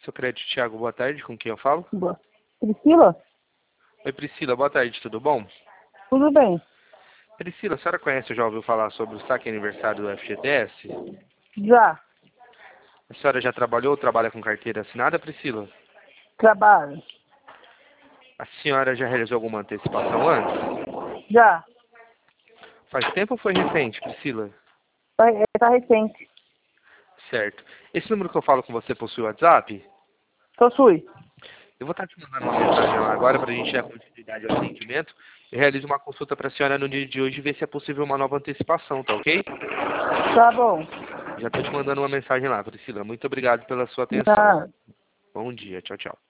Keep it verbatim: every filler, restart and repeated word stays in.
Seu crédito, Thiago, boa tarde. Com quem eu falo? Boa. Priscila? Oi, Priscila, boa tarde. Tudo bom? Tudo bem. Priscila, a senhora conhece ou já ouviu falar sobre o saque aniversário do F G T S? Já. A senhora já trabalhou ou trabalha com carteira assinada, Priscila? Trabalho? A senhora já realizou alguma antecipação antes? Já. Faz tempo ou foi recente, Priscila? Tá, é, tá recente. Certo. Esse número que eu falo com você possui WhatsApp? Possui. Eu vou estar te mandando uma mensagem lá agora para a gente dar continuidade ao atendimento. Eu realizo uma consulta para a senhora no dia de hoje e ver se é possível uma nova antecipação, tá ok? Tá bom. Já estou te mandando uma mensagem lá, Priscila. Muito obrigado pela sua atenção. Tá. Bom dia. Tchau, tchau.